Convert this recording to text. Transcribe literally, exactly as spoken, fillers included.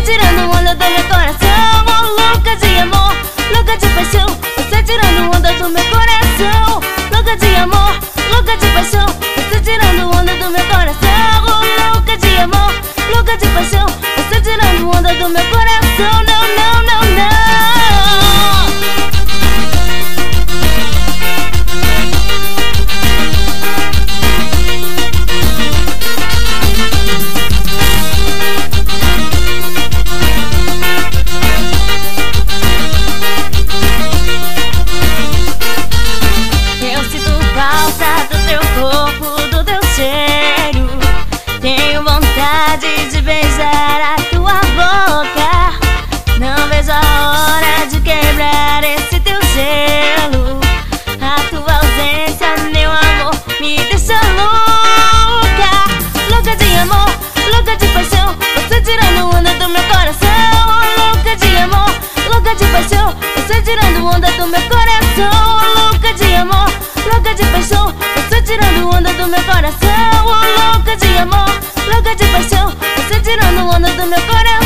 tirando onda do meu coração. Oh, louca de amor, louca de paixão, você tirando onda do meu coração. Louca de amor, louca de paixão, você tirando onda do meu coração. Oh, louca de amor, louca de paixão, você tirando onda do meu coração. Não, não, não, não. De beijar a tua boca, não vejo a hora de quebrar esse teu gelo. A tua ausência, meu amor, me deixa louca. Louca de amor, louca de paixão, você tirando onda do meu coração. Louca de amor, louca de paixão, você tirando onda do meu coração. Louca de amor, louca de paixão, você tirando onda do meu coração. Louca de amor, louca de paixão, você tirando onda do meu coração.